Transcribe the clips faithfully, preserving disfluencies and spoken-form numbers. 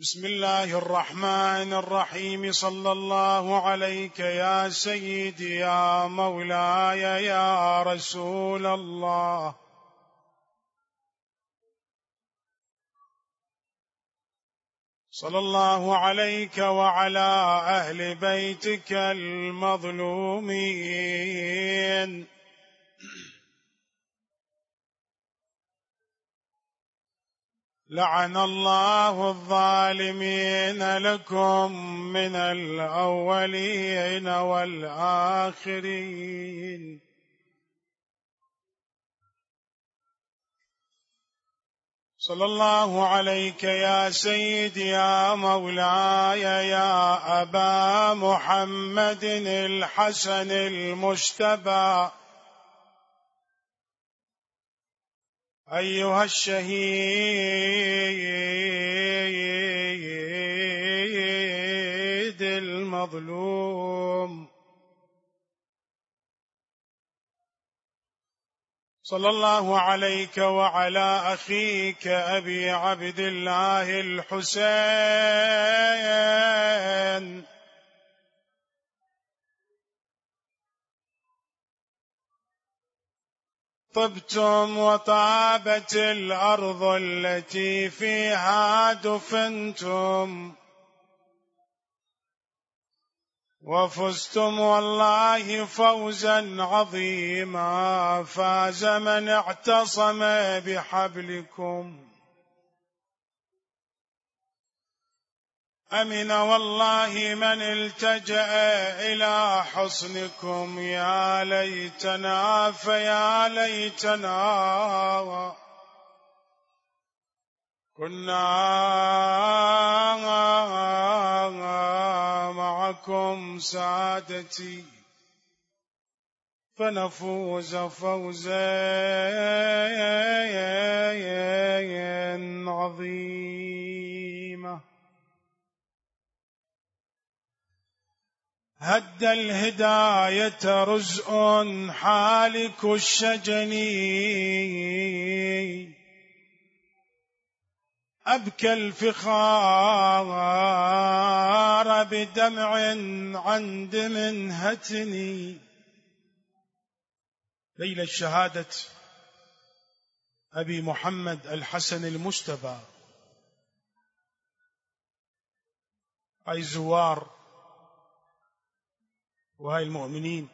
بسم الله الرحمن الرحيم. صلى الله عليك يا سيدي يا مولاي يا رسول الله. صلى الله عليك وعلى أهل بيتك المظلومين. لعن الله الظالمين لكم من الأولين والآخرين. صلى الله عليك يا سيدي يا مولاي يا أبا محمد الحسن المجتبى، أيها الشهيد المظلوم. صلى الله عليك وعلى أخيك أبي عبد الله الحسين، طبتم وطابت الأرض التي فيها دفنتم، وفزتم والله فوزا عظيما. فاز من اعتصم بحبلكم، أمن والله من التجأ إلى حصنكم. يا ليتنا فيا ليتنا كنا معكم سادتي، فنفوز فوزا عظيما. هد الهداية رزء حالك الشجن، أبكى الفخار بدمع عن دم هتني. ليلة شهادة أبي محمد الحسن المجتبى، أي زوار وهاي المؤمنين،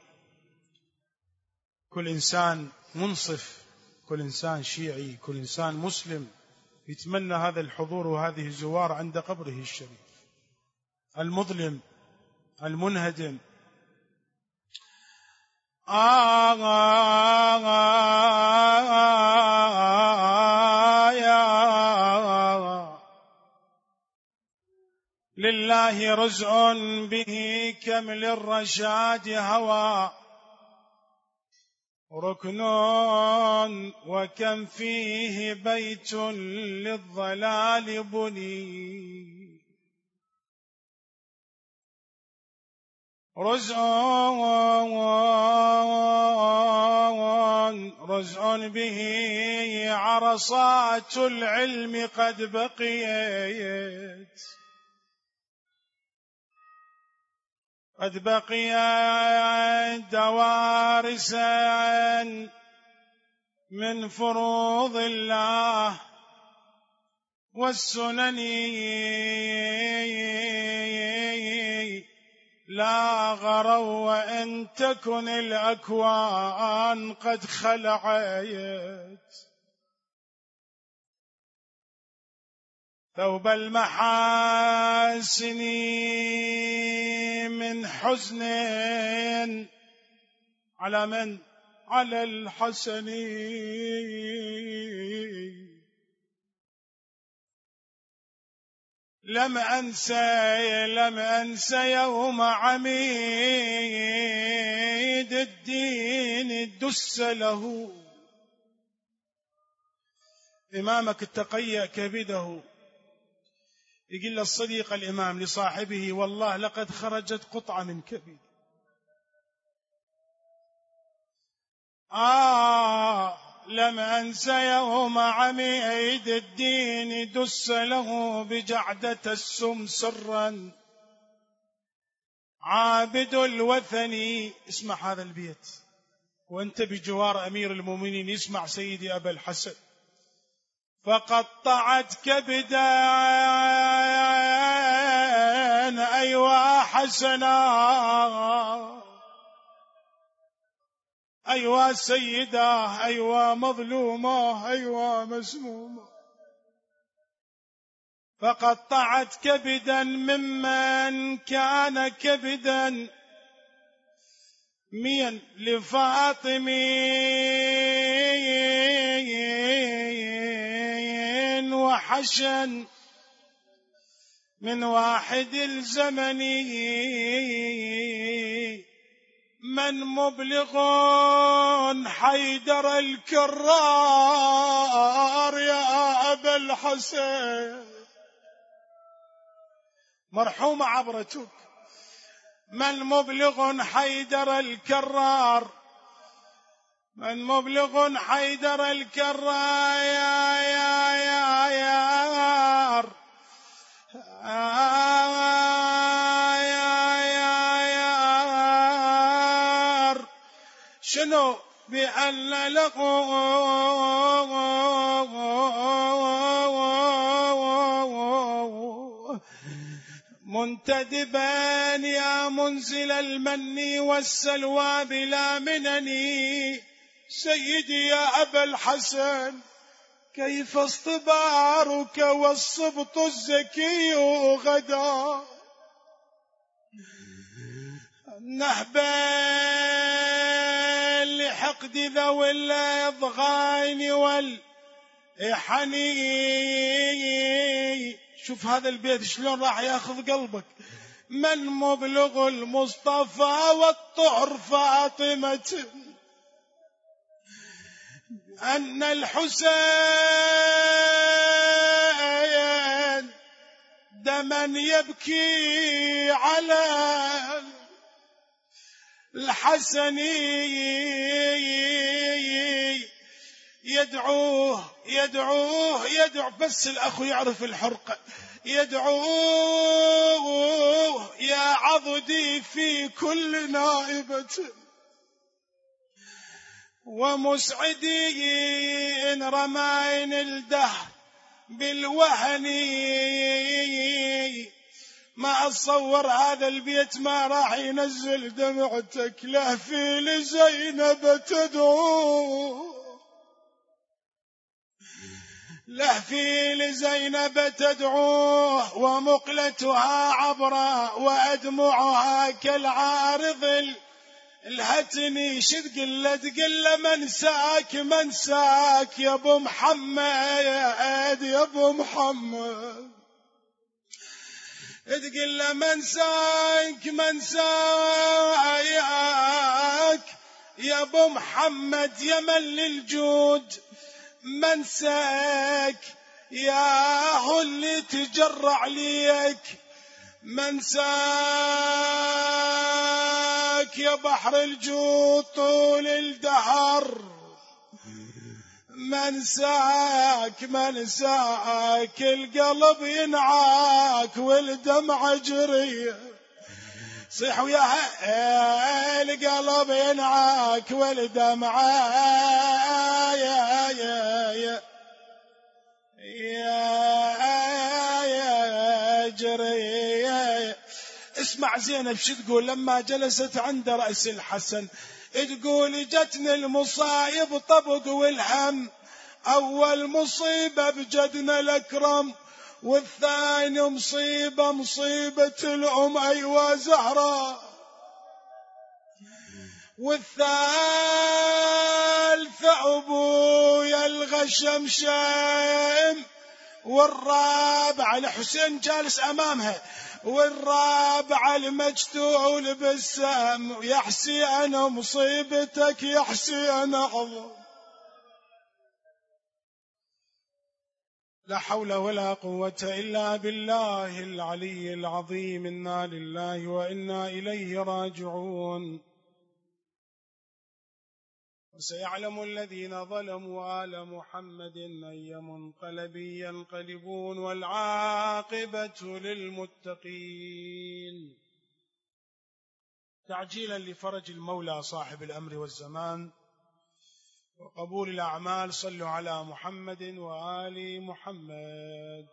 كل إنسان منصف، كل إنسان شيعي، كل إنسان مسلم يتمنى هذا الحضور وهذه الزوار عند قبره الشريف المظلم المنهدم. آه آه آه يا لله رزء به كمل الرشاد هوى، ركن وكم فيه بيت للضلال بني. رزء رزء به عرصات العلم قد بقيت، قد بقيت دوارسا من فروض الله والسنن. لا غروا وإن تكن الأكوان قد خلعت، ثوب المحاسن من حزن على من؟ على الحسن. لم أنسى لم أنسى يوم عميد الدين دس له، إمامك التقيأ كبده. يقول الصديق الإمام لصاحبه: والله لقد خرجت قطعة من كبد. آه لم أنس يوم عميد الدين دس له بجعدة السم سرا عابد الوثني. اسمع هذا البيت وانت بجوار أمير المؤمنين، اسمع سيدي أبا الحسن. فقطعت كبدا أيوا حسنا، أيوا سيدة، أيوا مظلومة، أيوا مسمومة. فقطعت كبدا ممن كان كبدا مين لفاطمين وحشن من واحد الزمن من مبلغ حيدر الكرار يا أبا الحسن. مرحوم عبرتك. من مبلغ حيدر الكرار، من مبلغ حيدر الكرار يا يا يا يا يا يا شنو بأن له منتدبا يا منزل المن والسلوى بلا منني. سيدي يا أبا الحسن كيف اصطبارك والصبط الزكي غدا نهبا لحقد ذوي الأضغان والحنين. شوف هذا البيت شلون راح ياخذ قلبك. من مبلغ المصطفى والطهر فاطمة أن الحسين دما يبكي على الحسن يدعوه يدعوه يدعو بس الأخ يعرف الحرقة. يدعوه يا عضدي في كل نائبة ومسعدي إن رماين الدهر بالوهن. ما أتصور هذا البيت ما راح ينزل دمعتك. لهفي لزينب تدعو، لهفي لزينب تدعوه ومقلتها عبرا وأدمعها كالعارض الهتني. شد قلة تقل منساك منساك يا ابو محمد يا ابو محمد. تقل منساك منساك يا ابو محمد يا من للجود منساك يا هو اللي تجرع ليك منساك يا بحر الجود طول الدهر منساك منساك. القلب ينعاك والدمع جريه. صيح وياها القلب ينعاك والدمع يا يا يا يا يا جري. اسمع زينب شو تقول لما جلست عند رأس الحسن. تقول جتني المصايب طبق والهم. أول مصيبة بجدنا الأكرم والثاني مصيبة مصيبة الأم أيوة زهرة والثالث أبويا الغشم شام والرابع الحسين جالس أمامها والرابع المجتول بالسام. يحسي أنا مصيبتك يحسي أنا عظم. لا حول ولا قوة إلا بالله العلي العظيم. إنا لله وإنا إليه راجعون. وسيعلم الذين ظلموا آل محمد أي منقلب ينقلبون والعاقبة للمتقين. تعجيلا لفرج المولى صاحب الأمر والزمان وقبول الأعمال، صلوا على محمد وآل محمد.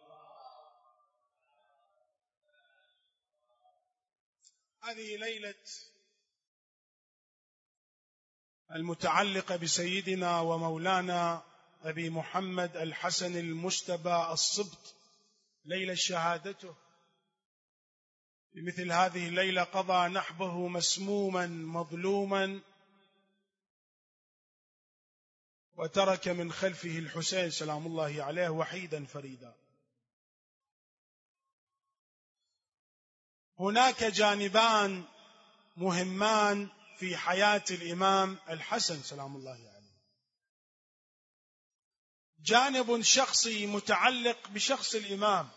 هذه ليلة المتعلقة بسيدنا ومولانا أبي محمد الحسن المجتبى الصبت، ليلة شهادته. بمثل هذه الليلة قضى نحبه مسموما مظلوما، وترك من خلفه الحسين سلام الله عليه وحيدا فريدا. هناك جانبان مهمان في حياة الإمام الحسن سلام الله عليه. جانب شخصي متعلق بشخص الإمام،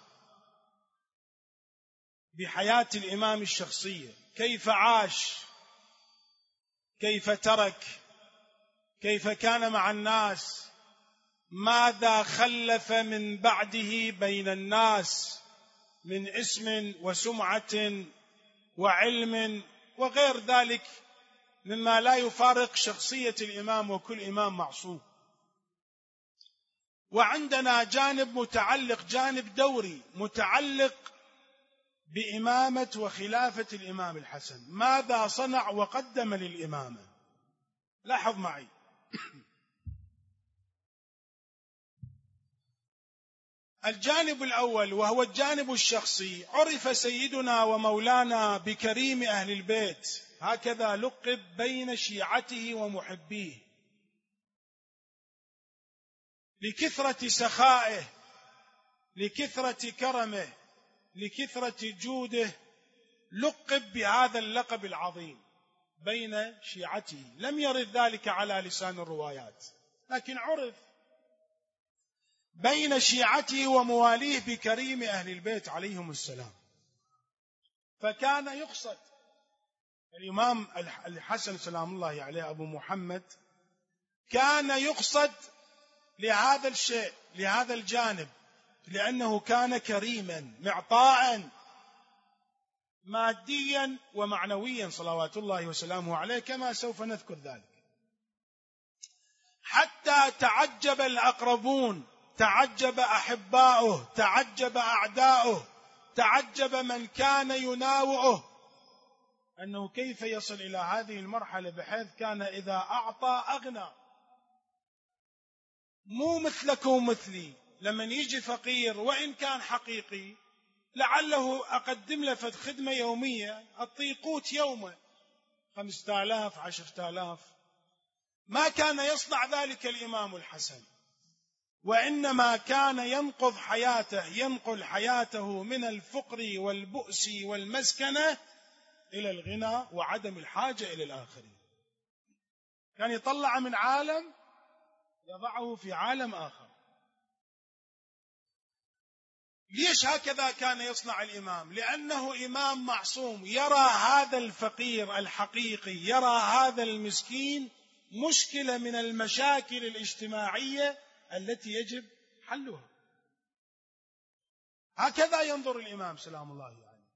بحياة الإمام الشخصية، كيف عاش، كيف ترك، كيف كان مع الناس، ماذا خلف من بعده بين الناس من اسم وسمعة وعلم وغير ذلك مما لا يفارق شخصية الإمام، وكل إمام معصوم. وعندنا جانب متعلق، جانب دوري متعلق بإمامة وخلافة الإمام الحسن، ماذا صنع وقدم للإمامة. لاحظ معي، الجانب الأول وهو الجانب الشخصي، عرف سيدنا ومولانا بكريم أهل البيت، هكذا لقب بين شيعته ومحبيه، لكثرة سخائه، لكثرة كرمه، لكثرة جوده، لقب بهذا اللقب العظيم بين شيعته. لم يرد ذلك على لسان الروايات، لكن عرف بين شيعته ومواليه بكريم أهل البيت عليهم السلام. فكان يقصد الإمام الحسن سلام الله عليه أبو محمد، كان يقصد لهذا الشيء، لهذا الجانب، لأنه كان كريما معطاء ماديا ومعنويا صلوات الله وسلامه عليه، كما سوف نذكر ذلك. حتى تعجب الأقربون، تعجب أحباؤه، تعجب أعداؤه، تعجب من كان يناوئه، أنه كيف يصل إلى هذه المرحلة، بحيث كان إذا أعطى أغنى. مو مثلك ومثلي، لمن يجي فقير وإن كان حقيقي لعله أقدم له فد خدمة يومية أعطيه قوت يومه خمسة آلاف عشرة آلاف. ما كان يصنع ذلك الإمام الحسن، وإنما كان ينقض حياته، ينقل حياته من الفقر والبؤس والمسكنة إلى الغنى وعدم الحاجة إلى الآخرين. كان يطلع من عالم يضعه في عالم آخر. ليش هكذا كان يصنع الإمام؟ لأنه إمام معصوم، يرى هذا الفقير الحقيقي، يرى هذا المسكين مشكلة من المشاكل الاجتماعية التي يجب حلها. هكذا ينظر الإمام سلام الله عليه، يعني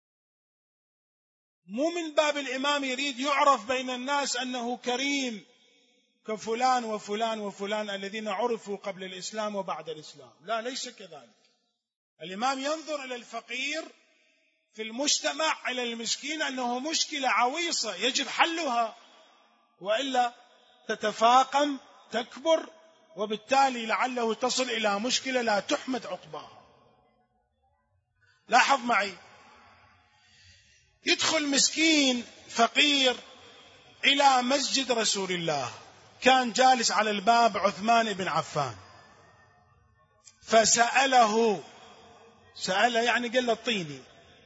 مو من باب الإمام يريد يعرف بين الناس أنه كريم كفلان وفلان وفلان الذين عرفوا قبل الإسلام وبعد الإسلام. لا، ليس كذلك. الإمام ينظر إلى الفقير في المجتمع، إلى المسكين، أنه مشكلة عويصة يجب حلها، وإلا تتفاقم تكبر، وبالتالي لعله تصل إلى مشكلة لا تحمد عقباها. لاحظ معي، يدخل مسكين فقير إلى مسجد رسول الله، كان جالس على الباب عثمان بن عفان، فسأله، سأله يعني قال له اعطيني،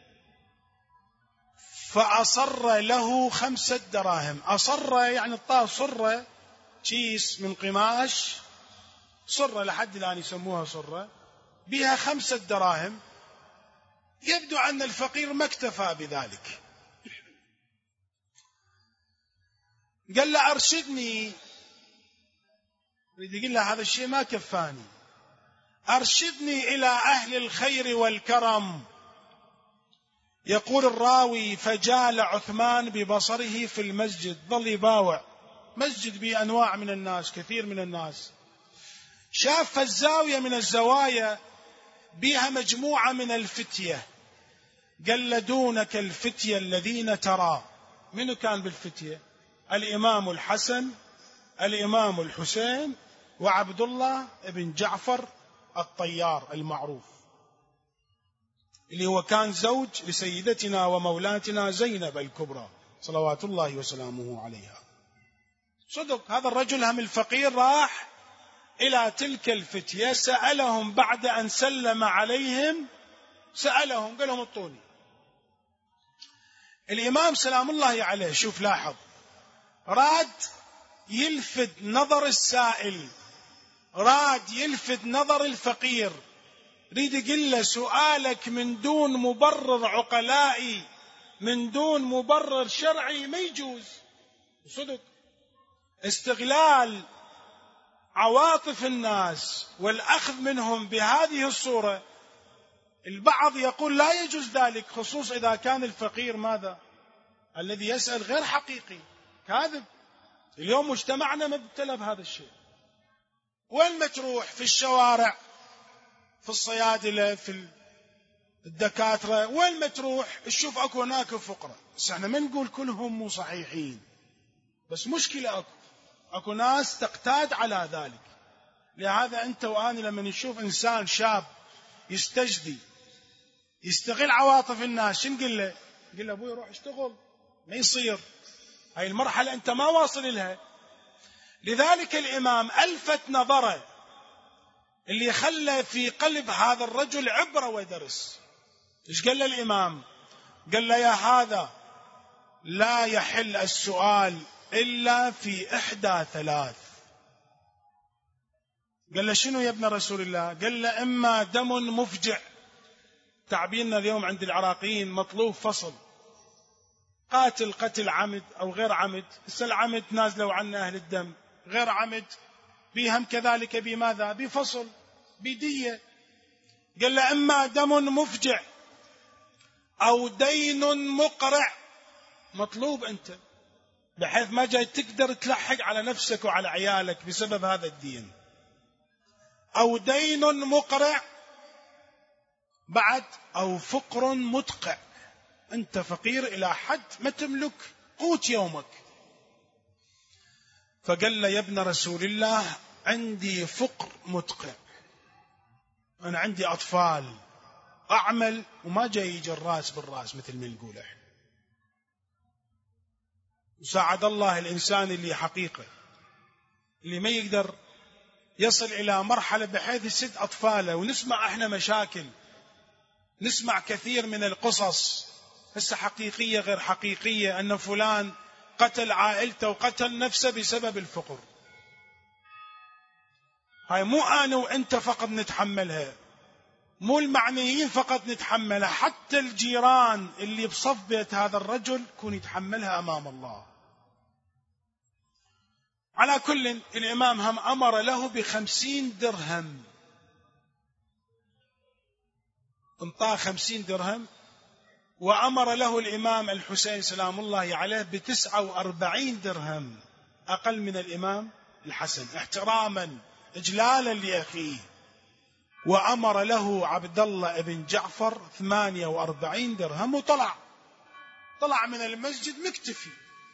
فأصر له خمسة دراهم. أصر يعني اعطاه صرة، كيس من قماش، صرة لحد الآن يسموها صرة، بها خمسة دراهم. يبدو أن الفقير ما اكتفى بذلك، قال له أرشدني يريد يقول له هذا الشيء ما كفاني، أرشدني إلى أهل الخير والكرم. يقول الراوي فجال عثمان ببصره في المسجد، ظل يباوع، مسجد بأنواع من الناس، كثير من الناس، شاف الزاوية من الزوايا بها مجموعة من الفتية، قال دونك الفتية الذين ترى. منو كان بالفتية؟ الإمام الحسن، الإمام الحسين، وعبد الله بن جعفر الطيار المعروف، اللي هو كان زوج لسيدتنا ومولاتنا زينب الكبرى صلوات الله وسلامه عليها. صدق هذا الرجل هم الفقير راح إلى تلك الفتية، سألهم بعد أن سلم عليهم، سألهم قال لهم اعطوني. الإمام سلام الله عليه شوف لاحظ، راد يلفت نظر السائل، راد يلفت نظر الفقير، ريد يقول له سؤالك من دون مبرر عقلائي، من دون مبرر شرعي ما يجوز. صدق استغلال عواطف الناس والأخذ منهم بهذه الصورة، البعض يقول لا يجوز ذلك، خصوص إذا كان الفقير ماذا؟ الذي يسأل غير حقيقي، كاذب. اليوم مجتمعنا مبتلى بهذا الشيء. وين ما تروح في الشوارع، في الصيادلة، في الدكاترة، وين ما تروح تشوف اكو هناك فقراء. بس احنا ما نقول كلهم مو صحيحين، بس مشكلة اكو اكو ناس تقتاد على ذلك. لهذا انت واني لما نشوف انسان شاب يستجدي يستغل عواطف الناس، شو نقول له؟ نقول له ابوي روح اشتغل، ما يصير، هاي المرحلة انت ما واصل لها. لذلك الامام الفت نظره اللي خلى في قلب هذا الرجل عبرة ودرس. ايش قال له الامام؟ قال له يا هذا لا يحل السؤال الا في احدى ثلاث. قال له شنو يا ابن رسول الله؟ قال له اما دم مفجع، تعبيرنا اليوم عند العراقيين مطلوب فصل، قاتل قتل عمد او غير عمد، السل عمد نازلوا عنا اهل الدم، غير عمد بهم كذلك بماذا؟ بفصل، بدية. قال له اما دم مفجع او دين مقرع، مطلوب انت بحيث ما جاي تقدر تلحق على نفسك وعلى عيالك بسبب هذا الدين، او دين مقرع بعد، او فقر مدقع، انت فقير الى حد ما تملك قوت يومك. فقال له يا ابن رسول الله عندي فقر مدقع، انا عندي اطفال اعمل وما جاي يجي الراس بالراس مثل ما نقول احنا. وساعد الله الانسان اللي حقيقه اللي ما يقدر يصل الى مرحله بحيث يسد اطفاله. ونسمع احنا مشاكل، نسمع كثير من القصص هسه حقيقيه غير حقيقيه، ان فلان قتل عائلته وقتل نفسه بسبب الفقر. هاي مو انا وانت فقط نتحملها، مو المعنيين فقط نتحملها، حتى الجيران اللي بصف بيت هذا الرجل يكون يتحملها امام الله. على كل، الامام هم امر له بخمسين درهم، انطاه خمسين درهم، وامر له الامام الحسين سلام الله عليه بتسعة واربعين درهم، اقل من الامام الحسن، احتراما اجلالا لاخيه. وامر له عبد الله بن جعفر ثمانية واربعين درهم، وطلع طلع من المسجد مكتفي.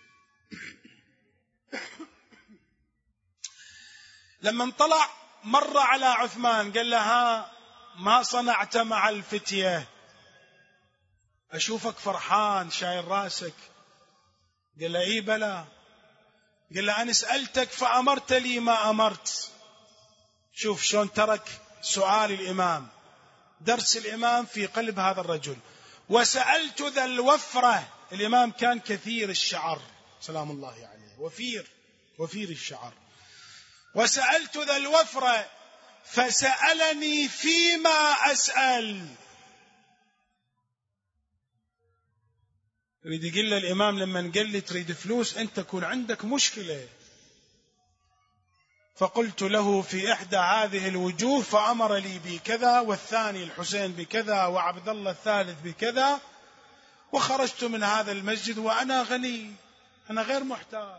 لما انطلع مر على عثمان، قال له ها ما صنعت مع الفتية؟ اشوفك فرحان شايل راسك. قال له اي بلى. قال له انا سألتك فأمرت لي ما أمرت. شوف شلون ترك سؤال الإمام، درس الإمام في قلب هذا الرجل. وسألت ذا الوفرة، الإمام كان كثير الشعر سلام الله عليه، وفير وفير الشعر. وسألت ذا الوفرة فسألني فيما أسأل. يريد يقول له الإمام لما قال لي تريد فلوس، أنت تكون عندك مشكلة، فقلت له في إحدى هذه الوجوه فأمر لي بكذا، والثاني الحسين بكذا، وعبد الله الثالث بكذا، وخرجت من هذا المسجد وأنا غني، أنا غير محتاج.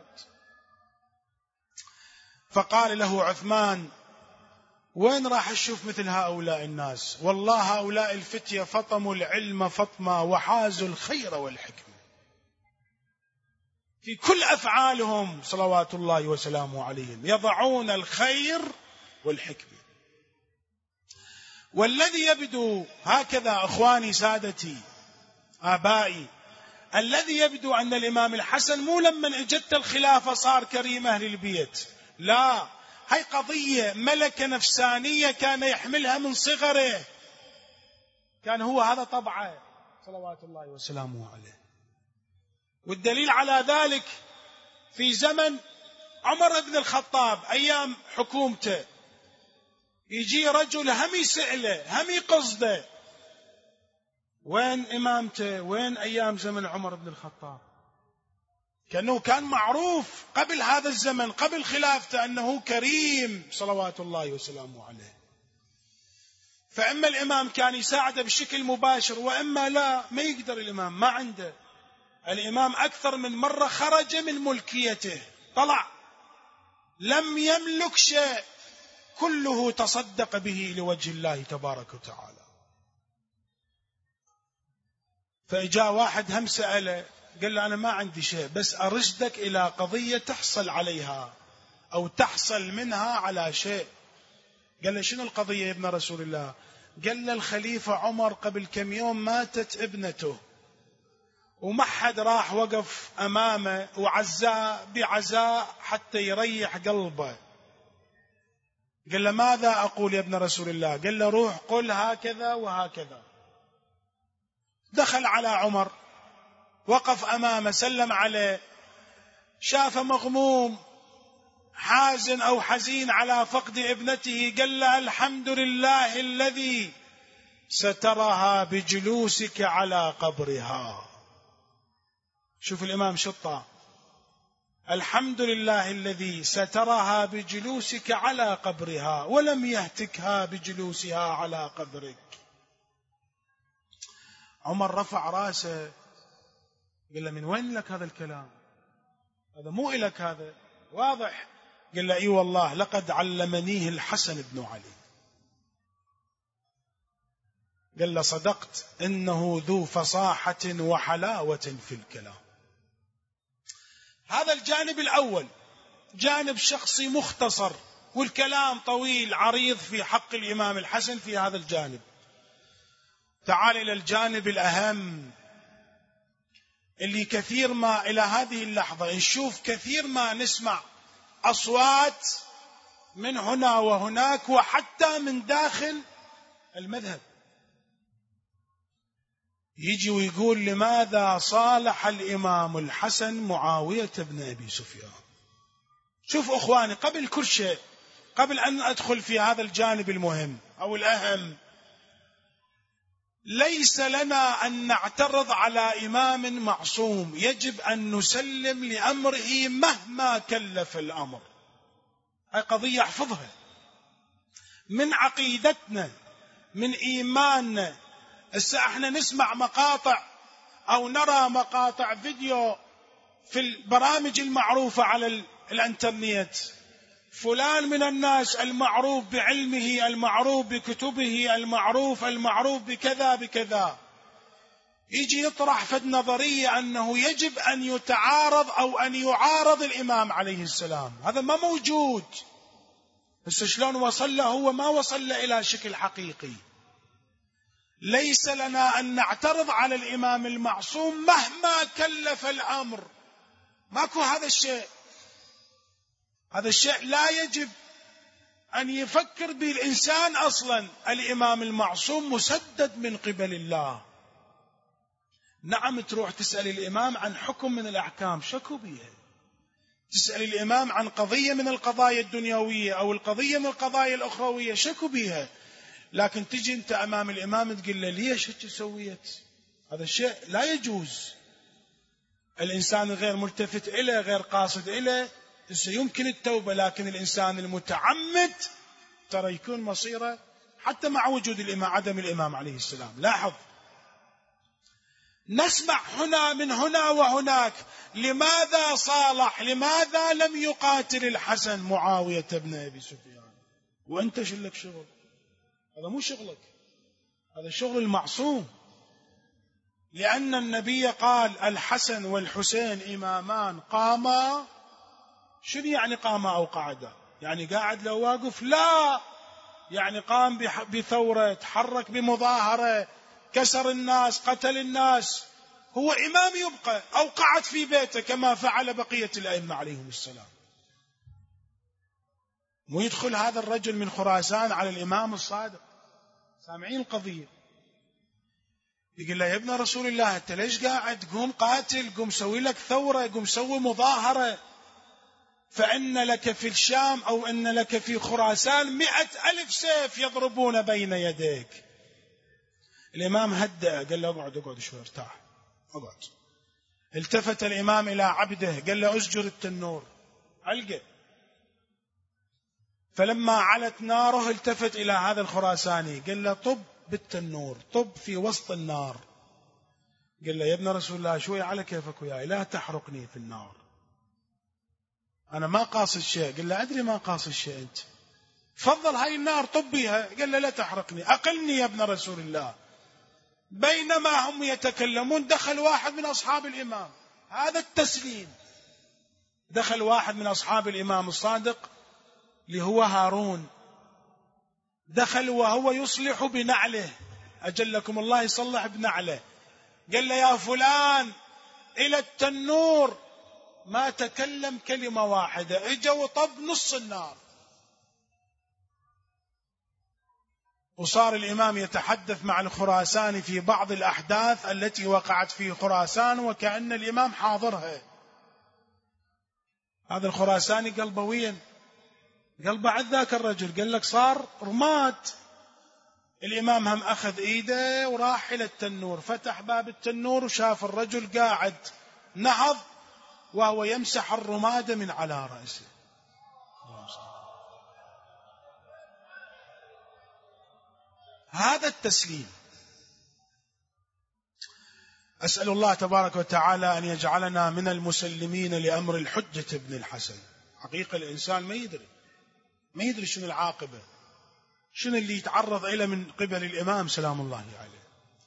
فقال له عثمان: وين راح أشوف مثل هؤلاء الناس؟ والله هؤلاء الفتية فطموا العلم فطما وحازوا الخير والحكمة، في كل أفعالهم صلوات الله وسلامه عليهم يضعون الخير والحكمة. والذي يبدو هكذا أخواني سادتي آبائي، الذي يبدو أن الإمام الحسن مو لما اجت الخلافة صار كريم أهل البيت، لا، هاي قضية ملكة نفسانية كان يحملها من صغره، كان هو هذا طبعه صلوات الله وسلامه عليه. والدليل على ذلك في زمن عمر بن الخطاب أيام حكومته، يجي رجل هم يسأله هم يقصده: وين إمامته؟ وين أيام زمن عمر بن الخطاب؟ كأنه كان معروف قبل هذا الزمن، قبل خلافته، أنه كريم صلوات الله وسلامه عليه. فإما الإمام كان يساعده بشكل مباشر، وإما لا، ما يقدر الإمام، ما عنده. الإمام أكثر من مرة خرج من ملكيته، طلع لم يملك شيء، كله تصدق به لوجه الله تبارك وتعالى. فإجا واحد هم سأله، قال له: أنا ما عندي شيء، بس أرشدك إلى قضية تحصل عليها أو تحصل منها على شيء. قال له: شنو القضية يا ابن رسول الله؟ قال له: الخليفة عمر قبل كم يوم ماتت ابنته، وما حد راح وقف أمامه وعزاه بعزاء حتى يريح قلبه. قال له: ماذا أقول يا ابن رسول الله؟ قال له: روح قل هكذا وهكذا. دخل على عمر، وقف أمامه، سلم عليه، شاف مغموم حازن أو حزين على فقد ابنته، قال له: الحمد لله الذي سترها بجلوسك على قبرها. شوف الإمام شطة، الحمد لله الذي سترها بجلوسك على قبرها ولم يهتكها بجلوسها على قبرك. عمر رفع راسه، قال له: من وين لك هذا الكلام؟ هذا مو إلك، هذا واضح. قال له: اي والله لقد علمنيه الحسن بن علي. قال له: صدقت، إنه ذو فصاحة وحلاوة في الكلام. هذا الجانب الأول، جانب شخصي مختصر، والكلام طويل عريض في حق الإمام الحسن في هذا الجانب. تعال إلى الجانب الأهم، اللي كثير ما إلى هذه اللحظة نشوف كثير ما نسمع أصوات من هنا وهناك وحتى من داخل المذهب، يجي ويقول: لماذا صالح الإمام الحسن معاوية بن أبي سفيان؟ شوف أخواني، قبل كل شيء، قبل أن أدخل في هذا الجانب المهم أو الأهم، ليس لنا أن نعترض على إمام معصوم، يجب أن نسلم لأمره مهما كلف الأمر. هذه قضية احفظها من عقيدتنا، من إيماننا. هسه احنا نسمع مقاطع أو نرى مقاطع فيديو في البرامج المعروفة على الانترنت، فلان من الناس المعروف بعلمه، المعروف بكتبه، المعروف المعروف بكذا بكذا، يجي يطرح في النظرية أنه يجب أن يتعارض أو أن يعارض الإمام عليه السلام. هذا ما موجود. بس شلون وصل له؟ هو ما وصل له إلى شكل حقيقي. ليس لنا أن نعترض على الإمام المعصوم مهما كلف الأمر، ماكو هذا الشيء. هذا الشيء لا يجب أن يفكر به الإنسان أصلا. الإمام المعصوم مسدد من قبل الله. نعم، تروح تسأل الإمام عن حكم من الأحكام، شكو بيها. تسأل الإمام عن قضية من القضايا الدنيوية أو القضية من القضايا الأخروية، شكو بيها. لكن تجي أنت أمام الإمام تقول له: ليش هيك سويت؟ هذا الشيء لا يجوز. الإنسان غير ملتفت إليه، غير قاصد إليه، يمكن التوبة، لكن الإنسان المتعمد ترى يكون مصيره حتى مع وجود الإمام عدم الإمام عليه السلام. لاحظ، نسمع هنا من هنا وهناك، لماذا صالح، لماذا لم يقاتل الحسن معاوية بن أبي سفيان؟ وأنت شلك شغل؟ هذا مو شغلك، هذا شغل المعصوم. لأن النبي قال الحسن والحسين إمامان قاما. شنو يعني قاما أو قعدا؟ يعني قاعد لو واقف؟ لا، يعني قام بثورة، تحرك بمظاهرة، كسر الناس، قتل الناس. هو إمام يبقى، أو قعد في بيته كما فعل بقية الأئمة عليهم السلام. مو يدخل هذا الرجل من خراسان على الإمام الصادق، سامعين القضية، يقول له يا ابن رسول الله أنت ليش قاعد؟ قوم قاتل، قوم سوي لك ثورة، قوم سوي مظاهرة، فإن لك في الشام أو إن لك في خراسان مئة ألف سيف يضربون بين يديك. الإمام هدأ، قال له اقعد اقعد شوي ارتاح اقعد. التفت الإمام إلى عبده قال له اسجر التنور، علقه. فلما علت ناره التفت إلى هذا الخراساني قال له طب بالتنور، طب في وسط النار. قال له يا ابن رسول الله شوي على كيفك وياي، لا تحرقني في النار، أنا ما قاصد شيء. قال له أدري ما قاصد شيء أنت، فضل هاي النار طب بيها. قال له لا تحرقني، أقلني يا ابن رسول الله. بينما هم يتكلمون دخل واحد من أصحاب الإمام، هذا التسليم، دخل واحد من أصحاب الإمام الصادق اللي هو هارون، دخل وهو يصلح بنعله، أجلكم الله يصلح بنعله. قال له يا فلان إلى التنور، ما تكلم كلمة واحدة، اجا وطب نص النار. وصار الإمام يتحدث مع الخراساني في بعض الأحداث التي وقعت في خراسان وكأن الإمام حاضرها. هذا الخراساني قلبه وين؟ قلبه عد ذاك الرجل، قال لك صار رماد. الإمام هم أخذ إيده وراح إلى التنور، فتح باب التنور وشاف الرجل قاعد، نهض وهو يمسح الرماد من على رأسه. هذا التسليم. أسأل الله تبارك وتعالى أن يجعلنا من المسلمين لأمر الحجة ابن الحسن. حقيقة الإنسان ما يدري ما يدري شنو العاقبة، شنو اللي يتعرض إليه من قبل الإمام سلام الله عليه.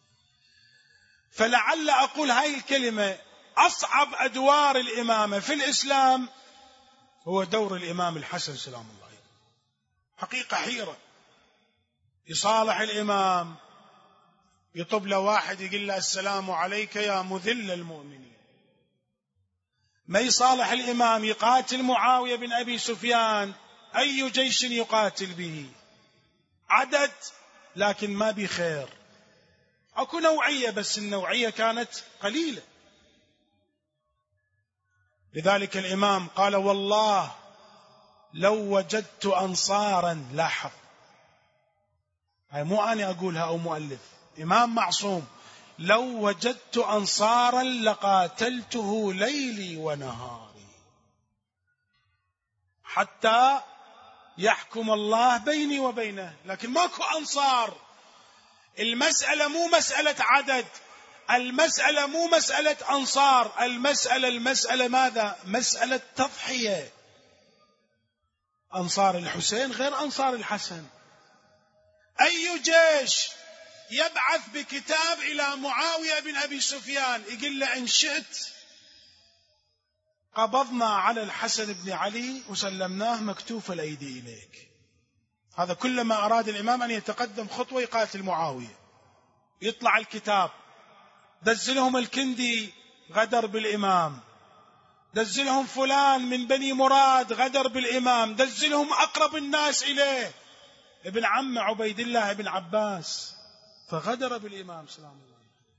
فلعل أقول هاي الكلمة، أصعب أدوار الإمامة في الإسلام هو دور الإمام الحسن سلام الله عليه. حقيقة حيرة، يصالح الإمام، يطب له واحد يقول له السلام عليك يا مذل المؤمنين. ما يصالح الإمام، يقاتل معاوية بن أبي سفيان، أي جيش يقاتل به؟ عدد لكن ما بخير، أكو نوعية بس النوعية كانت قليلة. لذلك الإمام قال والله لو وجدت أنصارا، لاحظ هاي مو أنا أقولها أو مؤلف، إمام معصوم، لو وجدت أنصارا لقاتلته ليلي ونهاري حتى يحكم الله بيني وبينه. لكن ماكو أنصار. المسألة مو مسألة عدد، المسألة مو مسألة أنصار، المسألة المسألة ماذا؟ مسألة تضحية. أنصار الحسين غير أنصار الحسن. أي جيش يبعث بكتاب إلى معاوية بن أبي سفيان يقول له إن شئت قبضنا على الحسن بن علي وسلمناه مكتوف الأيدي إليك. هذا كلما أراد الإمام أن يتقدم خطوة يقاتل معاوية، يطلع الكتاب، دزلهم الكندي غدر بالإمام، دزلهم فلان من بني مراد غدر بالإمام، دزلهم أقرب الناس إليه ابن عم عبيد الله بن عباس فغدر بالإمام سلام الله.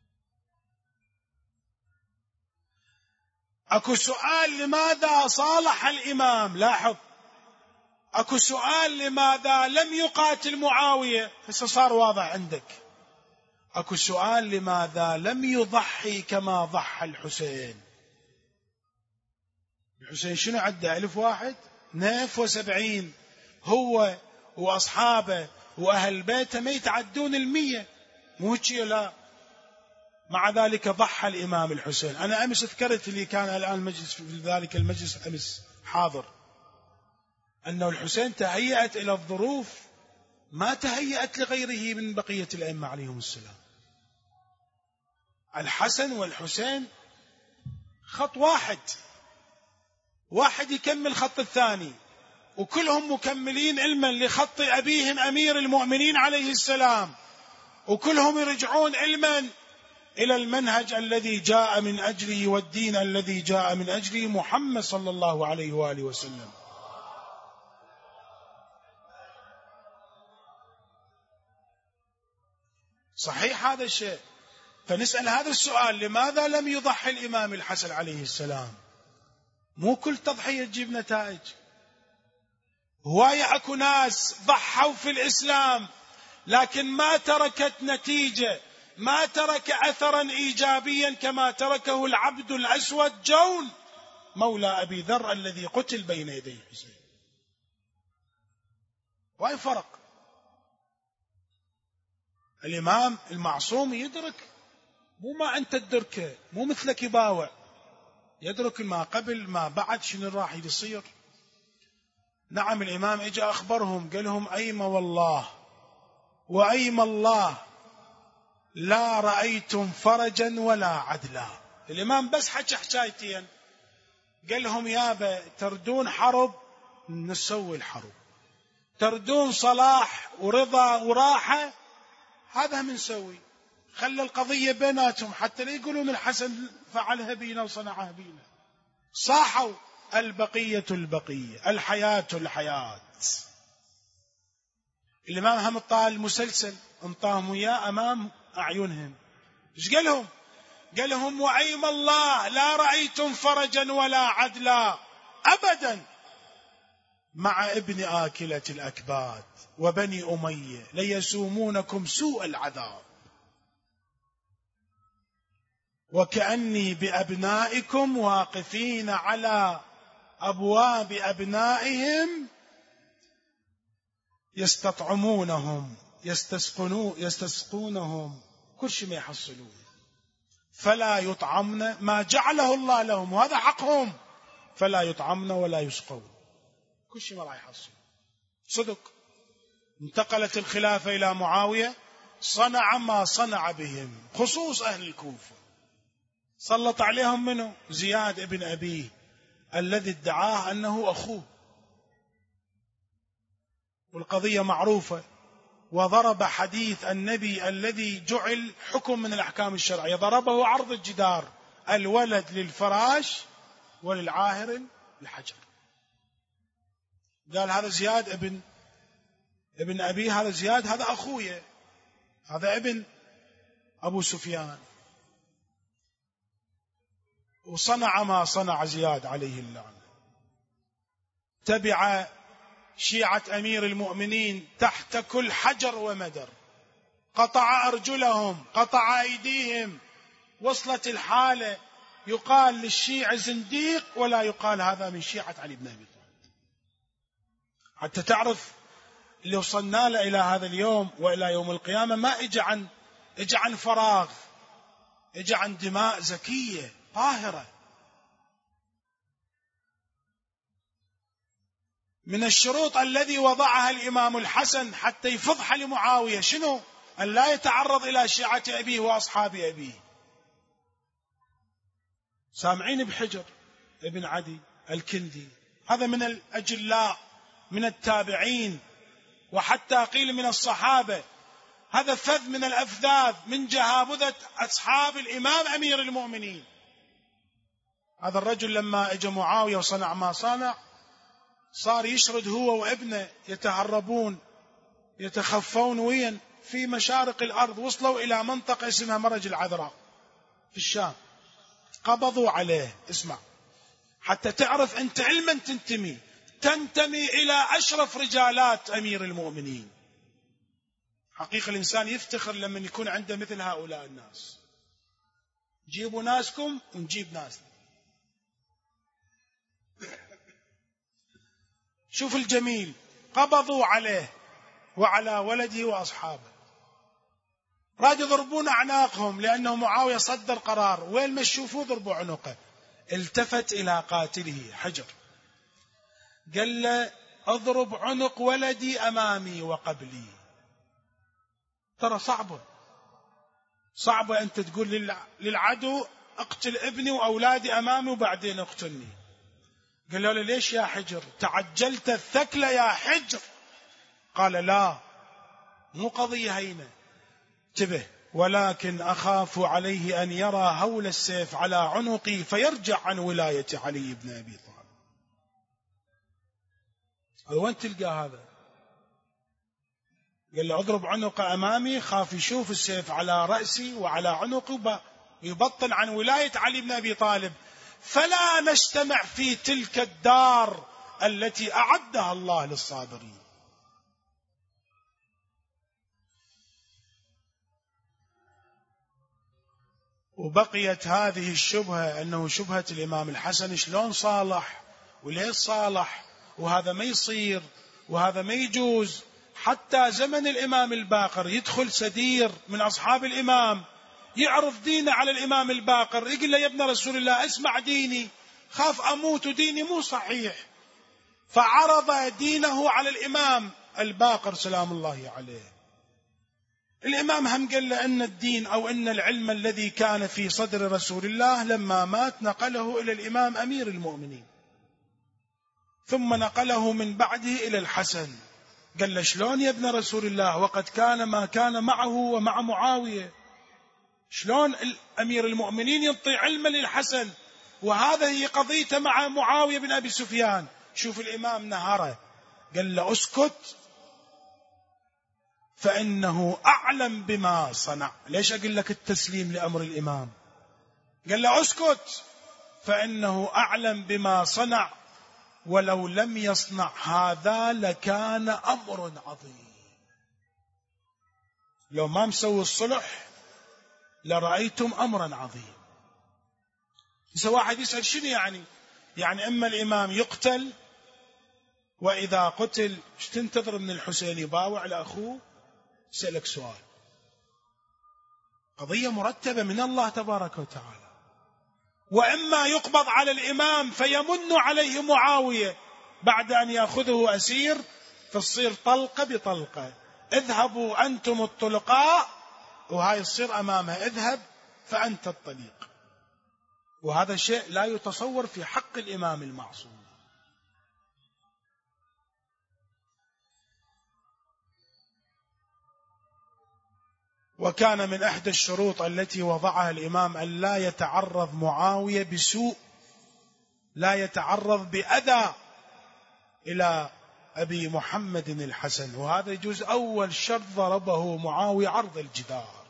أكو سؤال لماذا صالح الإمام؟ لاحظ، أكو سؤال لماذا لم يقاتل معاوية؟ هسه صار واضح عندك. أكو سؤال لماذا لم يضحي كما ضحى الحسين؟ الحسين شنو عده؟ ألف واحد ناف وسبعين، هو وأصحابه وأهل بيته ما يتعدون المية، مو هيك لا. مع ذلك ضحى الإمام الحسين. أنا أمس ذكرت اللي كان الآن المجلس في ذلك المجلس أمس حاضر، أنه الحسين تهيأت إلى الظروف ما تهيأت لغيره من بقية الأئمة عليهم السلام. الحسن والحسين خط واحد، واحد يكمل خط الثاني، وكلهم مكملين علما لخط أبيهم أمير المؤمنين عليه السلام، وكلهم يرجعون علما إلى المنهج الذي جاء من أجله والدين الذي جاء من أجله محمد صلى الله عليه وآله وسلم. صحيح هذا الشيء. فنسأل هذا السؤال: لماذا لم يضحي الإمام الحسن عليه السلام؟ مو كل تضحية تجيب نتائج. هواية أكو ناس ضحوا في الإسلام لكن ما تركت نتيجة، ما ترك أثرا إيجابيا كما تركه العبد الأسود جون مولى أبي ذر الذي قتل بين يدي الحسين. وأي فرق. الإمام المعصوم يدرك، مو ما أنت تدركه، مو مثلك يباوع، يدرك ما قبل ما بعد شنو راح يصير. نعم الإمام اجى أخبرهم قال لهم: أيم والله وأيم الله لا رأيتم فرجا ولا عدلا. الإمام بس حكى حكايتين، قال لهم: يابا تردون حرب نسوي الحرب، تردون صلاح ورضا وراحة هذا منسوي، خلى القضية بيناتهم حتى لا يقولون الحسن فعلها بينا وصنعها بينا. صاحوا البقية البقية، الحياة الحياة. الإمام هم طال المسلسل انطاهم إياه أمام أعينهم. إيش قال لهم؟ قال لهم: وأيم الله لا رأيتم فرجا ولا عدلا أبدا مع ابن آكلة الأكباد وبني أمية ليسومونكم سوء العذاب، وكأني بأبنائكم واقفين على أبواب أبنائهم يستطعمونهم يستسقونهم كل شيء ما يحصلون، فلا يطعمن ما جعله الله لهم وهذا حقهم، فلا يطعمن ولا يسقون، كل شيء ما راح يحصل. صدق. انتقلت الخلافة إلى معاوية، صنع ما صنع بهم خصوص أهل الكوفة. سلط عليهم منه زياد ابن أبيه الذي ادعاه أنه أخوه، والقضية معروفة. وضرب حديث النبي الذي جعل حكم من الأحكام الشرعية، ضربه عرض الجدار: الولد للفراش وللعاهر الحجر. قال: هذا زياد ابن ابن أبي، هذا زياد هذا أخويا، هذا ابن أبو سفيان. وصنع ما صنع زياد عليه اللعنة. تبع شيعة أمير المؤمنين تحت كل حجر ومدر، قطع أرجلهم، قطع أيديهم. وصلت الحالة يقال للشيعة زنديق ولا يقال هذا من شيعة علي بن أبي طالب. حتى تعرف اللي وصلنا له إلى هذا اليوم وإلى يوم القيامة ما إجا عن إجا عن فراغ، إجا عن دماء زكية طاهرة. من الشروط الذي وضعها الإمام الحسن حتى يفضح لمعاوية شنو؟ أن لا يتعرض إلى شيعة أبيه وأصحاب أبيه. سامعين بحجر ابن عدي الكندي، هذا من الأجلاء من التابعين، وحتى قيل من الصحابة، هذا فذ من الأفذاذ من جهابذة أصحاب الإمام أمير المؤمنين. هذا الرجل لما اجى معاوية وصنع ما صنع، صار يشرد هو وابنه يتهربون يتخفون وين في مشارق الأرض. وصلوا إلى منطقة اسمها مرج العذراء في الشام، قبضوا عليه. اسمع حتى تعرف أنت علما تنتمي تنتمي إلى أشرف رجالات أمير المؤمنين. حقيقة الإنسان يفتخر لما يكون عنده مثل هؤلاء الناس. جيبوا ناسكم ونجيب ناسنا. شوف الجميل، قبضوا عليه وعلى ولده وأصحابه، رادوا يضربون أعناقهم لأنه معاوية صدر قرار، وين ما تشوفوه ضربوا عنقه. التفت إلى قاتله حجر قال له أضرب عنق ولدي أمامي وقبلي. ترى صعبة صعبة أنت تقول للعدو أقتل ابني وأولادي أمامي وبعدين أقتلني. قال له ليش يا حجر تعجلت الثكل يا حجر؟ قال لا، مو قضية هينة، انتبه، ولكن أخاف عليه أن يرى هول السيف على عنقي فيرجع عن ولاية علي بن أبي طالب. قال وين تلقى هذا؟ قال له اضرب عنق أمامي، خاف يشوف السيف على رأسي وعلى عنقي ويبطل عن ولاية علي بن أبي طالب، فلا نجتمع في تلك الدار التي أعدها الله للصابرين. وبقيت هذه الشبهة أنه شبهة الإمام الحسن، شلون صالح وليش صالح وهذا ما يصير وهذا ما يجوز. حتى زمن الإمام الباقر يدخل سدير من أصحاب الإمام يعرض دينه على الإمام الباقر، يقول له يا ابن رسول الله اسمع ديني، خاف أموت وديني مو صحيح. فعرض دينه على الإمام الباقر سلام الله عليه. الإمام هم قال له أن الدين أو أن العلم الذي كان في صدر رسول الله لما مات نقله إلى الإمام أمير المؤمنين، ثم نقله من بعده إلى الحسن. قال له شلون يا ابن رسول الله وقد كان ما كان معه ومع معاوية؟ شلون أمير المؤمنين ينطي علما للحسن وهذا هي قضيته مع معاوية بن أبي سفيان؟ شوف الإمام نهاره، قال له اسكت فإنه أعلم بما صنع. ليش أقول لك التسليم لأمر الإمام؟ قال له اسكت فإنه أعلم بما صنع، ولو لم يصنع هذا لكان أمر عظيم. لو ما مسوي الصلح لرأيتم أمرا عظيم. إذا واحد يسأل شنو يعني؟ يعني إما الإمام يقتل، وإذا قتل ايش تنتظر من الحسين؟ يباوع لأخوه؟ سألك سؤال، قضية مرتبة من الله تبارك وتعالى. وإما يقبض على الإمام فيمن عليه معاوية بعد أن يأخذه أسير، فتصير طلقة بطلقة، اذهبوا أنتم الطلقاء، وهاي تصير أمامها اذهب فأنت الطليق. وهذا شيء لا يتصور في حق الإمام المعصوم. وكان من إحدى الشروط التي وضعها الإمام أن لا يتعرض معاوية بسوء، لا يتعرض بأذى إلى أبي محمد الحسن. وهذا يجوز أول شرط ضربه معاوية عرض الجدار،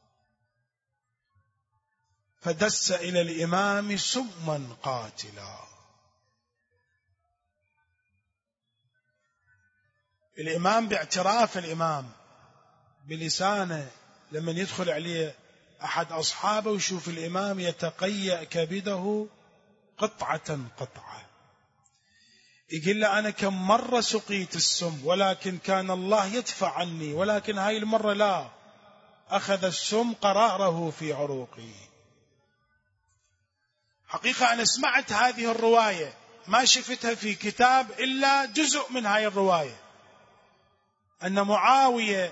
فدس إلى الإمام سما قاتلا. الإمام باعتراف الإمام بلسانه لما يدخل عليه أحد أصحابه ويشوف الإمام يتقيأ كبده قطعة قطعة، يقول له أنا كم مرة سقيت السم ولكن كان الله يدفع عني، ولكن هاي المرة لا، أخذ السم قراره في عروقي. حقيقة أنا سمعت هذه الرواية، ما شفتها في كتاب إلا جزء من هاي الرواية، أن معاوية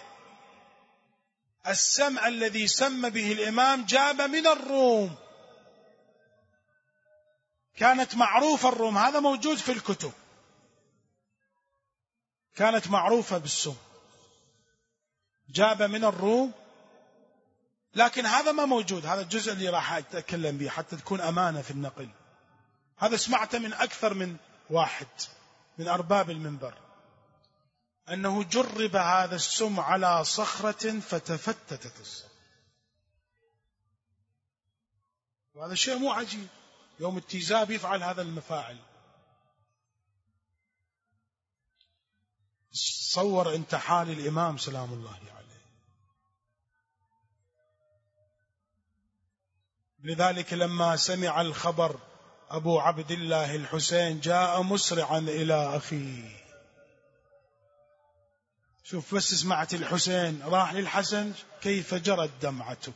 السم الذي سم به الإمام جاب من الروم، كانت معروفة الروم، هذا موجود في الكتب، كانت معروفة بالسم، جاب من الروم، لكن هذا ما موجود. هذا الجزء اللي راح أتكلم به حتى تكون أمانة في النقل. هذا سمعته من أكثر من واحد من أرباب المنبر، أنه جرب هذا السم على صخرة فتفتتت الصخرة. وهذا شيء مو عجيب، يوم التيزاب يفعل هذا المفاعل. صور انت حال الإمام سلام الله عليه. لذلك لما سمع الخبر أبو عبد الله الحسين جاء مسرعا إلى أخيه. شوف بس سمعت الحسين راح للحسن كيف جرت دمعتك.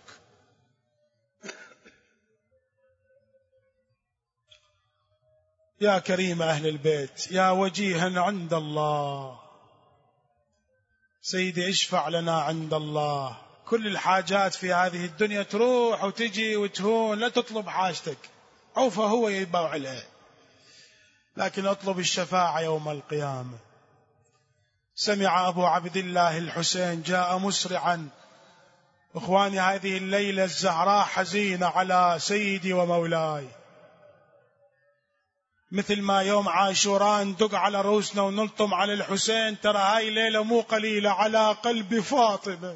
يا كريم أهل البيت، يا وجيها عند الله، سيدي اشفع لنا عند الله. كل الحاجات في هذه الدنيا تروح وتجي وتهون، لا تطلب حاجتك، عوفه هو يباوع لها، لكن اطلب الشفاعة يوم القيامة. سمع أبو عبد الله الحسين جاء مسرعا. إخواني، هذه الليلة الزهراء حزينة على سيدي ومولاي، مثل ما يوم عاشوراء ندق على رؤوسنا ونلطم على الحسين، ترى هاي ليلة مو قليلة على قلب فاطمة،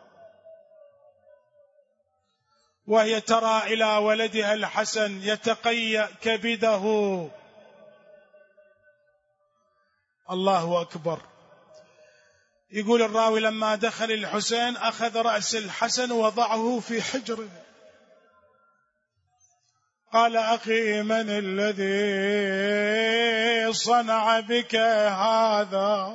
وهي ترى إلى ولدها الحسن يتقيأ كبده. الله أكبر. يقول الراوي لما دخل الحسين أخذ رأس الحسن وضعه في حجره، قال أخي من الذي صنع بك هذا؟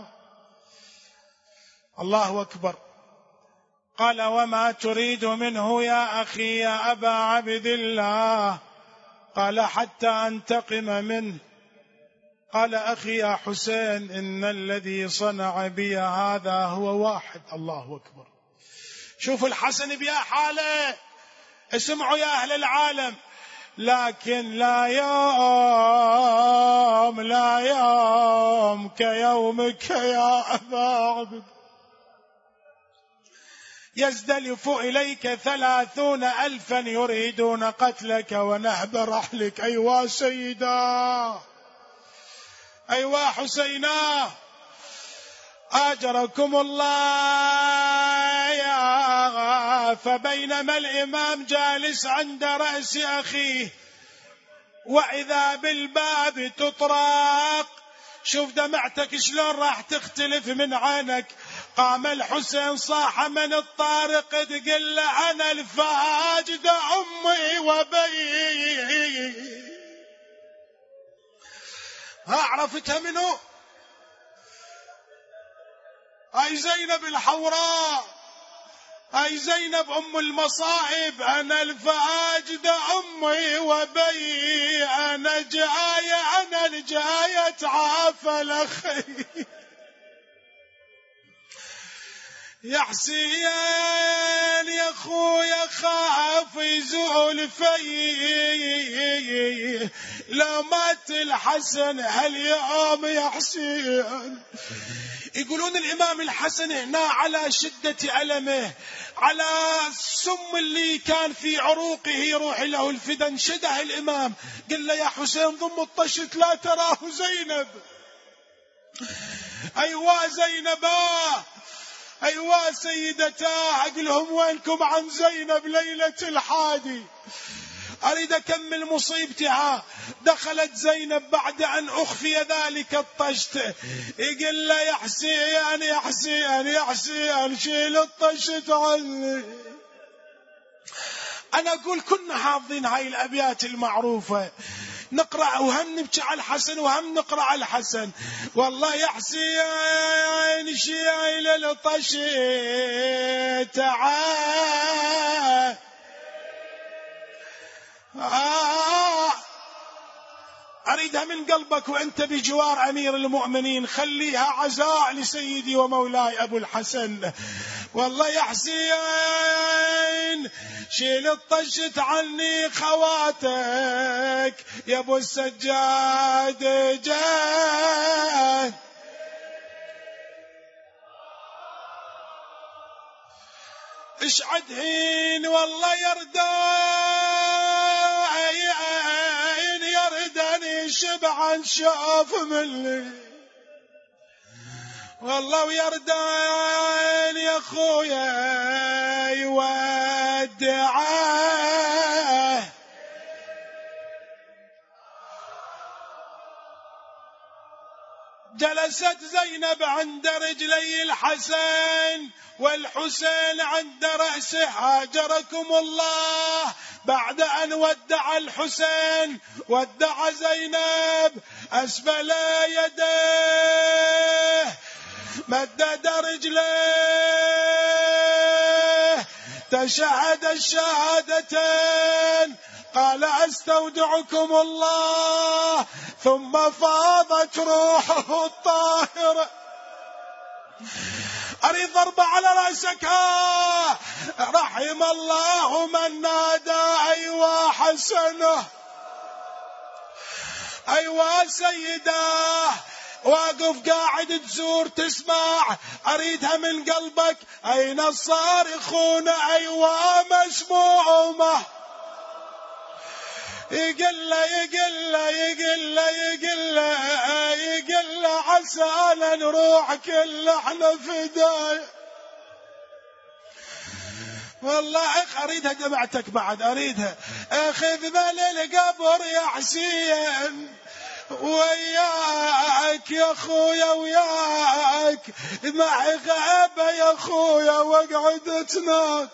الله أكبر. قال وما تريد منه يا أخي يا أبا عبد الله؟ قال حتى أنتقم منه. قال أخي يا حسين إن الذي صنع بي هذا هو واحد. الله أكبر. شوف الحسن بيا حاله، اسمعوا يا أهل العالم، لكن لا يوم لا يوم كيومك يا أبا عبد، يزدلف إليك ثلاثون ألفا يريدون قتلك ونهب رحلك. أيوا سيدا، أيوا حسينا، آجركم الله يا. فبينما الإمام جالس عند رأس أخيه وإذا بالباب تطرق، شوف دمعتك شلون راح تختلف من عينك. قام الحسين صاح من الطارق تقول له أنا الفاجد أمي وبي. ها عرفتها منه؟ أي زينب الحوراء، أي زينب أم المصائب، أنا الفاجد أمي وبي، أنا جاية أنا الجاية تعافى لأخي. يا حسين يا خويا خاف يزول في، لو مات الحسن هاليوم يا حسين. يقولون الإمام الحسن هنا على شدة ألمه، على السم اللي كان في عروقه يروح له الفدا، انشده الإمام قال له يا حسين ضم الطشت لا تراه زينب. أيوا زينباه، أيوا سيدتاه، أقلهم وينكم عن زينب ليلة الحادي؟ أريد أكمل مصيبتها. دخلت زينب بعد أن أخفي ذلك الطشت، يقول له يا حسين يا حسين يا حسين شيل الطشت عني. أنا أقول كنا حافظين هاي الأبيات المعروفة، نقرأ وهم نبكي على الحسن وهم نقرأ على الحسن. والله يا حسين شيل الطشت عني. آه أريدها من قلبك وأنت بجوار أمير المؤمنين، خليها عزاء لسيدي ومولاي أبو الحسن. والله يا حسين شيل الطشت عني خواتك يا أبو السجاد جاه. اشعد هين والله يردان يردني شبعا شاف مني، والله ويردان يا خويا يودعه. جلست زينب عند رجلي الحسن والحسين عند رأسه، هاجركم الله. بعد أن ودع الحسين ودع زينب أسفل يديه مدد رجليه تشهد الشهادتين قال أستودعكم الله ثم فاضت روحه الطاهرة. أريد ضربة على رأسك. رحم الله من نادى أيوا حسنه أيوا سيده. واقف قاعد تزور تسمع، أريدها من قلبك. أين الصارخون أيوا مسمومة. يقل يقل يقل يقل يقل عسى نروح كل احنا فداية. والله أريدها دمعتك بعد أريدها. أخذنا للقبر يا حسين وياك يا خويا وياك معي غابة يا خويا واقعد تناك.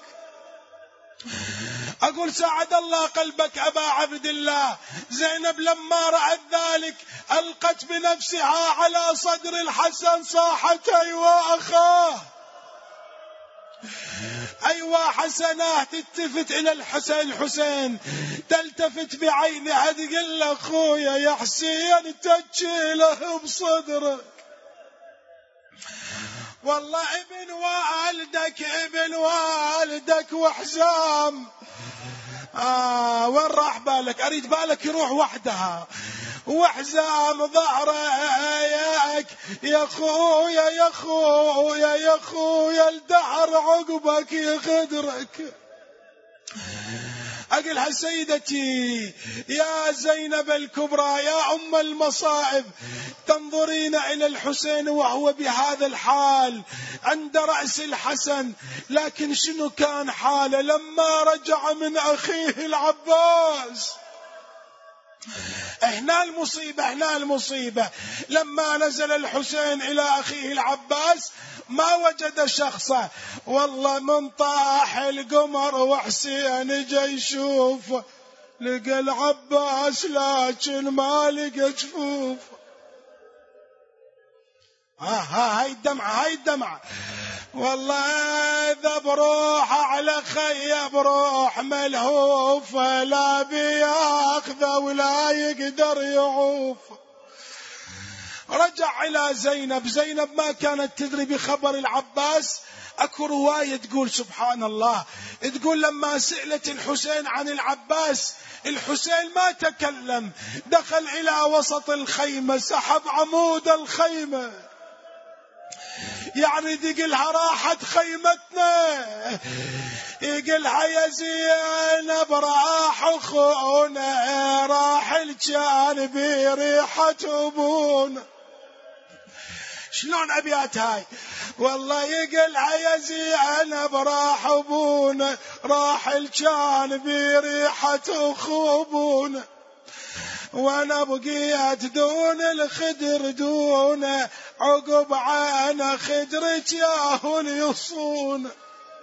أقول ساعد الله قلبك أبا عبد الله. زينب لما رأت ذلك ألقت بنفسها على صدر الحسن صاحت أيوا أخاه أيوا حسناه. تلتفت إلى الحسين الحسين تلتفت بعينها تقول له أخويا يا حسين تجيله بصدرك. والله ابن والدك ابن والدك وحزام. آه وين راح بالك؟ أريد بالك يروح وحدها وحزام ظهرك يا خويا يا خويا يا خويا الدهر عقبك يخدرك. أقلها سيدتي يا زينب الكبرى يا أم المصائب تنظرين إلى الحسين وهو بهذا الحال عند رأس الحسن، لكن شنو كان حاله لما رجع من أخيه العباس؟ هنا المصيبة هنا المصيبة. لما نزل الحسين إلى أخيه العباس ما وجد شخصه. والله من طاح القمر وحسين جاي يشوف لقى العباس لكن ما لقى جفوف. ها ها هاي الدمعة هاي الدمعة. والله إذا بروح على خي بروح ملهوف لا بياخذ ولا يقدر يعوف. رجع إلى زينب. زينب ما كانت تدري بخبر العباس. أكو رواية تقول سبحان الله تقول لما سئلت الحسين عن العباس الحسين ما تكلم، دخل إلى وسط الخيمة سحب عمود الخيمة يعني يقلها راحت خيمتنا. يقلها يا زينب راح أخونا راح الجان بريحة أبونا. شلون أبيات هاي؟ والله يقلها يا زينب راح أبونا راح الجان بريحة أخونا وانا بقيت دون الخدر دون عقب عنا خدرك ياهن يصون.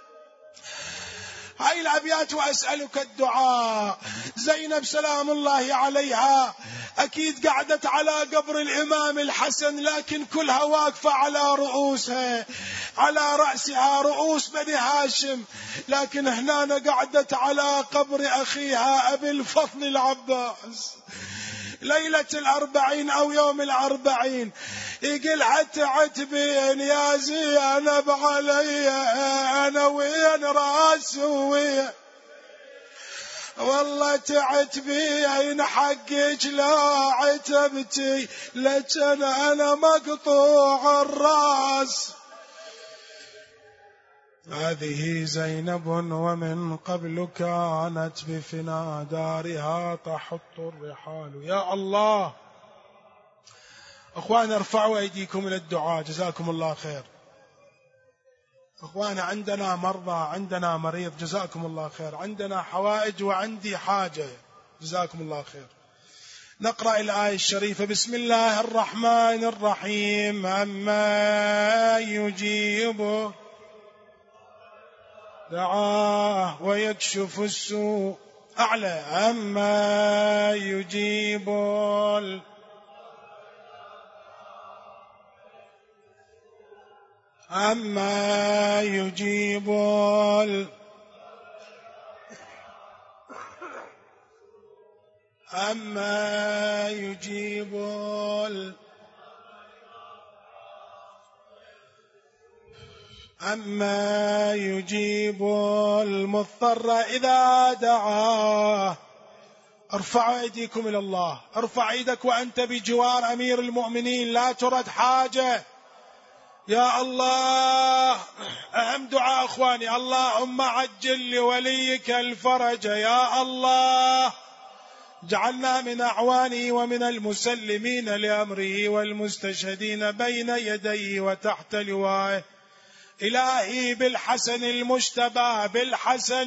هاي الأبيات وأسألك الدعاء. زينب سلام الله عليها أكيد قعدت على قبر الإمام الحسن لكن كلها واقفة على رؤوسها على رأسها رؤوس بني هاشم، لكن هنا قعدت على قبر أخيها أبي الفضل العباس ليلة الأربعين أو يوم الأربعين. يقول حتى عتبين يا زينب علي أنا وين راسي وين والله تعتبين حقك لا عتبتي لكن أنا مقطوع الراس. هذه زينب ومن قبل كانت بفنا دارها تحط الرحال. يا الله أخوانا ارفعوا أيديكم إلى الدعاء جزاكم الله خير. أخوانا عندنا مرضى عندنا مريض جزاكم الله خير، عندنا حوائج وعندي حاجة جزاكم الله خير. نقرأ الآية الشريفة. بسم الله الرحمن الرحيم. أما يجيب دعاه ويكشف السوء أعلى. أما يجيب ال... أما يجيب ال... أما يجيب ال... أما يجيب المضطر إذا دعاه. ارفعوا أيديكم إلى الله، ارفع ايدك وأنت بجوار أمير المؤمنين، لا ترد حاجة. يا الله، أهم دعاء أخواني، اللهم عجل لوليك الفرج يا الله. جعلنا من أعوانه ومن المسلمين لأمره والمستشهدين بين يديه وتحت لوائه. إلهي بالحسن المجتبى، بالحسن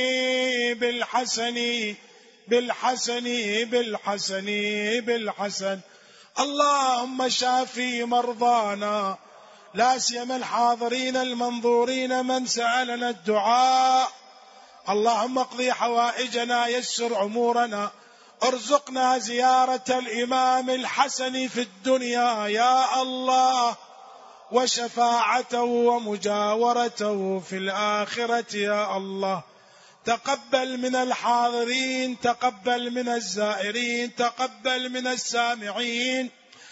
بالحسن بالحسن بالحسن بالحسن اللهم شافي مرضانا، لا سيما الحاضرين المنظورين من سألنا الدعاء. اللهم اقضي حوائجنا، يسر أمورنا، ارزقنا زيارة الإمام الحسن في الدنيا يا الله، وشفاعته ومجاورته في الآخرة يا الله. تقبل من الحاضرين، تقبل من الزائرين، تقبل من السامعين،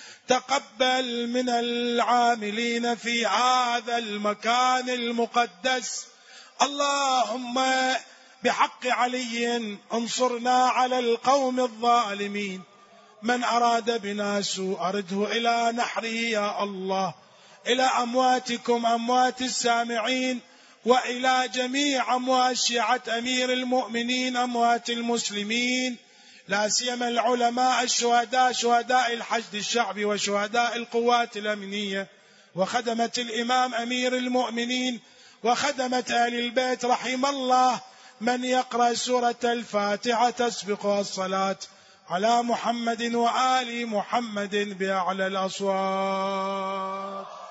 تقبل من العاملين في هذا المكان المقدس. اللهم بحق علي انصرنا على القوم الظالمين، من أراد بنا سوء أرده إلى نحره يا الله، إلى أمواتكم أموات السامعين، وإلى جميع أموات شيعة أمير المؤمنين أموات المسلمين، لا سيما العلماء الشهداء، شهداء الحشد الشعبي وشهداء القوات الأمنية وخدمة الإمام أمير المؤمنين وخدمة آل البيت. رحم الله من يقرأ سورة الفاتحة تسبقها الصلاة على محمد وآل محمد بأعلى الأصوات.